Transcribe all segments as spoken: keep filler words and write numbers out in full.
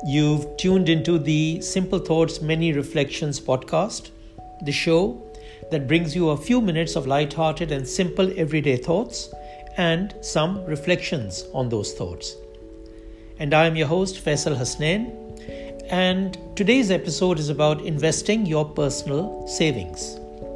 You've tuned into the Simple Thoughts, Many Reflections podcast, the show that brings you a few minutes of light-hearted and simple everyday thoughts and some reflections on those thoughts. And I am your host, Faisal Hasnain, and today's episode is about investing your personal savings.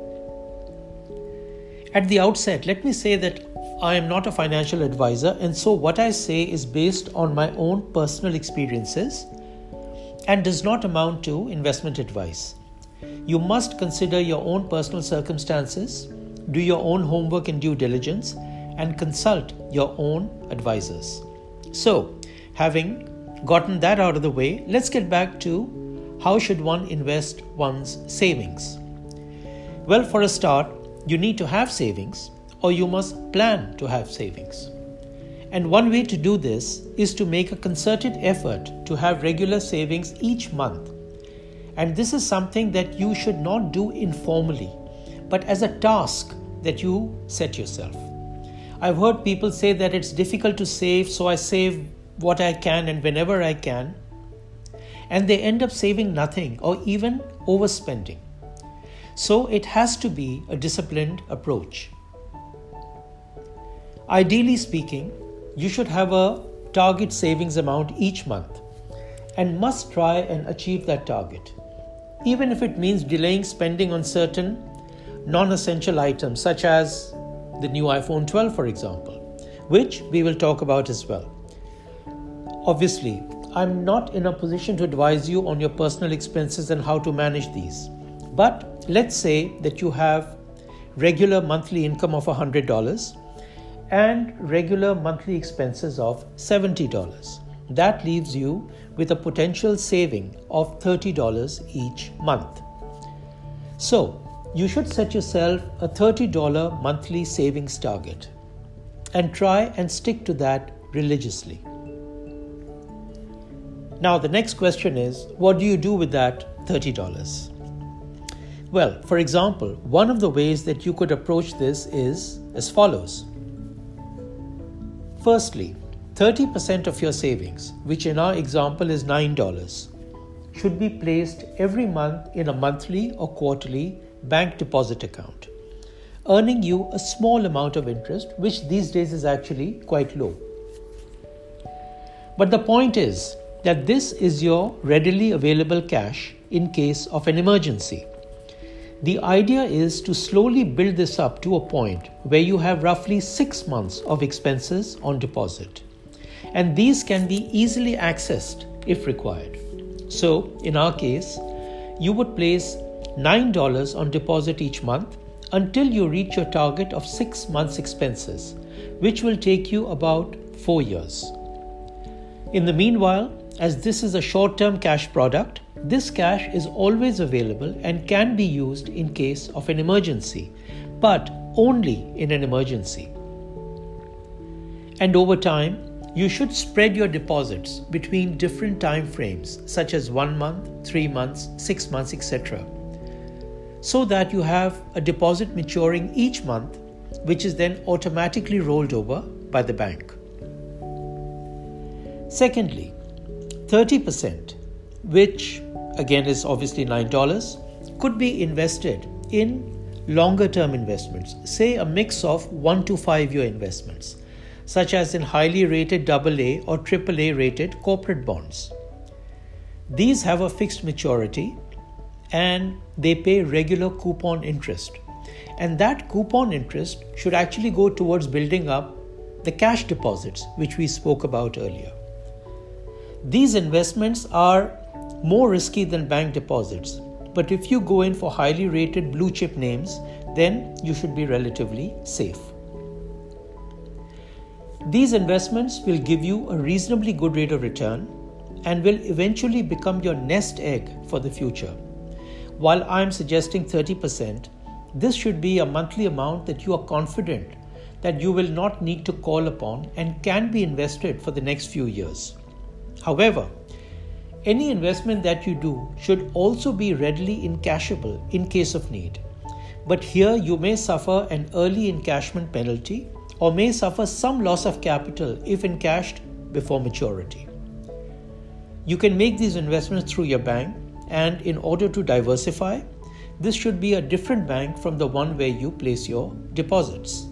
At the outset, let me say that I am not a financial advisor, and so what I say is based on my own personal experiences and does not amount to investment advice. You must consider your own personal circumstances, do your own homework and due diligence, and consult your own advisors. So, having gotten that out of the way, let's get back to how should one invest one's savings. Well, for a start, you need to have savings, or you must plan to have savings. And one way to do this is to make a concerted effort to have regular savings each month. And this is something that you should not do informally, but as a task that you set yourself. I've heard people say that it's difficult to save, so I save what I can and whenever I can. And they end up saving nothing or even overspending. So it has to be a disciplined approach. Ideally speaking, you should have a target savings amount each month and must try and achieve that target, even if it means delaying spending on certain non-essential items such as the new iPhone twelve, for example, which we will talk about as well. Obviously, I'm not in a position to advise you on your personal expenses and how to manage these. But let's say that you have regular monthly income of one hundred dollars and regular monthly expenses of seventy dollars. That leaves you with a potential saving of thirty dollars each month. So, you should set yourself a thirty dollars monthly savings target and try and stick to that religiously. Now, the next question is, what do you do with that thirty dollars? Well, for example, one of the ways that you could approach this is as follows. Firstly, thirty percent of your savings, which in our example is nine dollars, should be placed every month in a monthly or quarterly bank deposit account, earning you a small amount of interest, which these days is actually quite low. But the point is that this is your readily available cash in case of an emergency. The idea is to slowly build this up to a point where you have roughly six months of expenses on deposit. And these can be easily accessed if required. So, in our case, you would place nine dollars on deposit each month until you reach your target of six months expenses, which will take you about four years. In the meanwhile, as this is a short-term cash product, this cash is always available and can be used in case of an emergency, but only in an emergency. And over time, you should spread your deposits between different time frames, such as one month, three months, six months, et cetera, so that you have a deposit maturing each month, which is then automatically rolled over by the bank. Secondly, thirty percent, which again is obviously nine dollars, could be invested in longer term investments, say a mix of one to five year investments, such as in highly rated double A or triple A rated corporate bonds. These have a fixed maturity and they pay regular coupon interest. And that coupon interest should actually go towards building up the cash deposits, which we spoke about earlier. These investments are more risky than bank deposits, but if you go in for highly rated blue chip names, then you should be relatively safe. These investments will give you a reasonably good rate of return and will eventually become your nest egg for the future. While I am suggesting thirty percent, this should be a monthly amount that you are confident that you will not need to call upon and can be invested for the next few years. However, any investment that you do should also be readily encashable in case of need. But here you may suffer an early encashment penalty or may suffer some loss of capital if encashed before maturity. You can make these investments through your bank, and in order to diversify, this should be a different bank from the one where you place your deposits.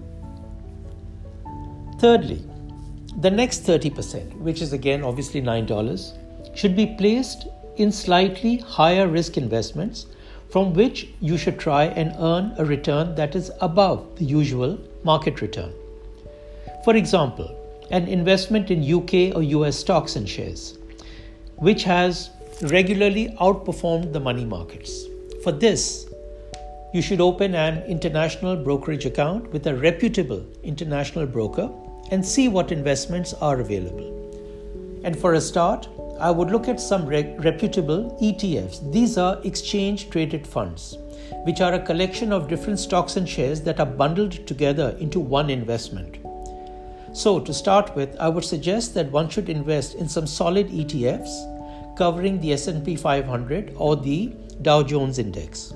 Thirdly, the next thirty percent, which is again obviously nine dollars, should be placed in slightly higher risk investments from which you should try and earn a return that is above the usual market return. For example, an investment in U K or U S stocks and shares, which has regularly outperformed the money markets. For this, you should open an international brokerage account with a reputable international broker and see what investments are available. And for a start, I would look at some re- reputable E T Fs. These are exchange traded funds, which are a collection of different stocks and shares that are bundled together into one investment. So to start with, I would suggest that one should invest in some solid E T Fs covering the S and P five hundred or the Dow Jones Index.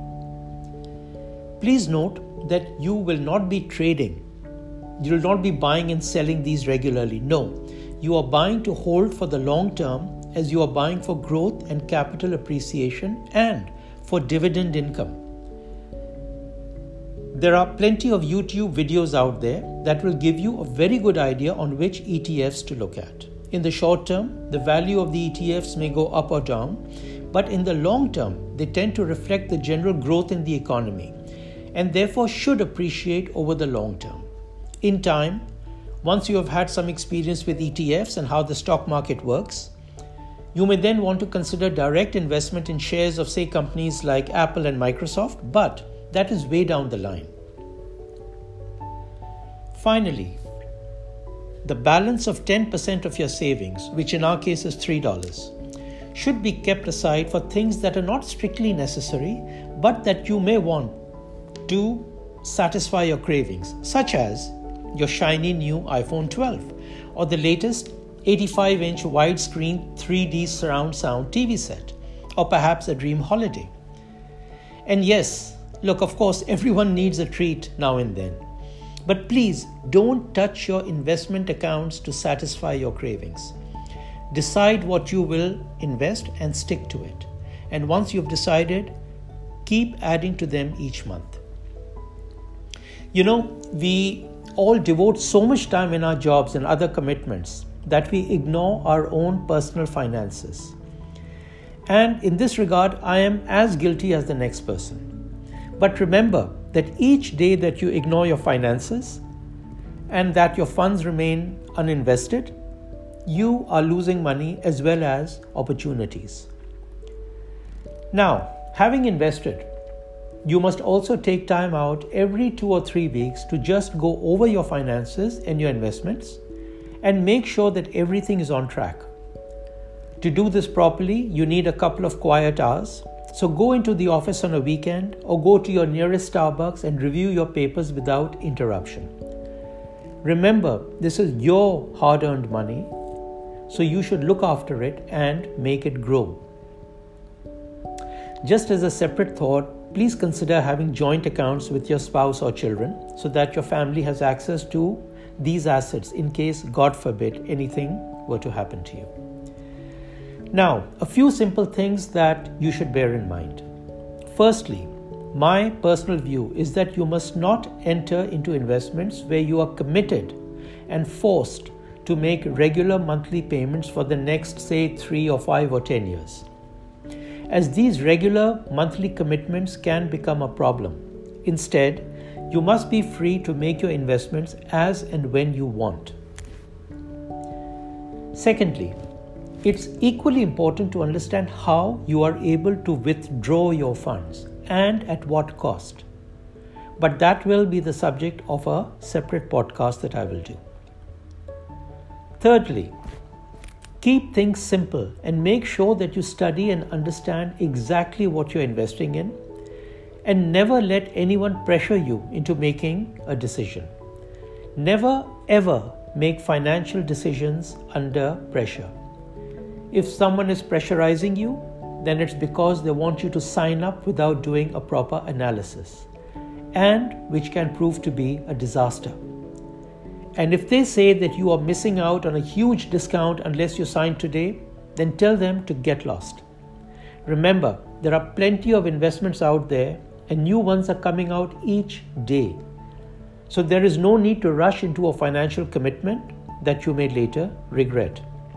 Please note that you will not be trading. You will not be buying and selling these regularly. No, you are buying to hold for the long term, as you are buying for growth and capital appreciation and for dividend income. There are plenty of YouTube videos out there that will give you a very good idea on which E T Fs to look at. In the short term, the value of the E T Fs may go up or down, but in the long term, they tend to reflect the general growth in the economy and therefore should appreciate over the long term. In time, once you have had some experience with E T Fs and how the stock market works, you may then want to consider direct investment in shares of, say, companies like Apple and Microsoft, but that is way down the line. Finally, the balance of ten percent of your savings, which in our case is three dollars, should be kept aside for things that are not strictly necessary, but that you may want to satisfy your cravings, such as your shiny new iPhone twelve or the latest eighty-five inch widescreen three D surround sound T V set, or perhaps a dream holiday. And yes, look, of course, everyone needs a treat now and then. But please don't touch your investment accounts to satisfy your cravings. Decide what you will invest and stick to it. And once you've decided, keep adding to them each month. You know, we all devote so much time in our jobs and other commitments that we ignore our own personal finances. And in this regard, I am as guilty as the next person. But remember that each day that you ignore your finances and that your funds remain uninvested, you are losing money as well as opportunities. Now, having invested, you must also take time out every two or three weeks to just go over your finances and your investments and make sure that everything is on track. To do this properly, you need a couple of quiet hours. So go into the office on a weekend or go to your nearest Starbucks and review your papers without interruption. Remember, this is your hard-earned money, so you should look after it and make it grow. Just as a separate thought, please consider having joint accounts with your spouse or children so that your family has access to these assets in case, God forbid, anything were to happen to you. Now, a few simple things that you should bear in mind. Firstly, my personal view is that you must not enter into investments where you are committed and forced to make regular monthly payments for the next, say, three or five or ten years. As these regular monthly commitments can become a problem. Instead, you must be free to make your investments as and when you want. Secondly, it's equally important to understand how you are able to withdraw your funds and at what cost. But that will be the subject of a separate podcast that I will do. Thirdly, keep things simple and make sure that you study and understand exactly what you're investing in, and never let anyone pressure you into making a decision. Never ever make financial decisions under pressure. If someone is pressurizing you, then it's because they want you to sign up without doing a proper analysis, and which can prove to be a disaster. And if they say that you are missing out on a huge discount unless you sign today, then tell them to get lost. Remember, there are plenty of investments out there and new ones are coming out each day. So there is no need to rush into a financial commitment that you may later regret.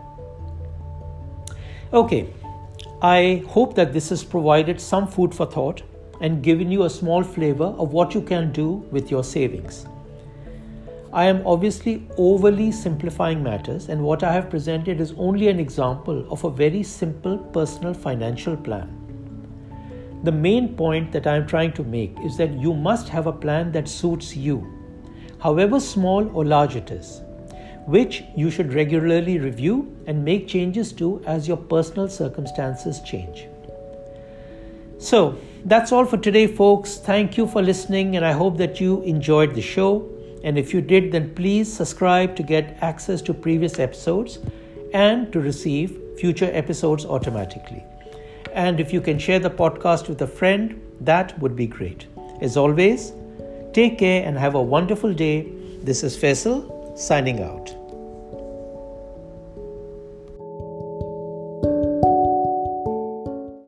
Okay, I hope that this has provided some food for thought and given you a small flavor of what you can do with your savings. I am obviously overly simplifying matters, and what I have presented is only an example of a very simple personal financial plan. The main point that I am trying to make is that you must have a plan that suits you, however small or large it is, which you should regularly review and make changes to as your personal circumstances change. So, that's all for today, folks. Thank you for listening, and I hope that you enjoyed the show. And if you did, then please subscribe to get access to previous episodes and to receive future episodes automatically. And if you can share the podcast with a friend, that would be great. As always, take care and have a wonderful day. This is Faisal signing out.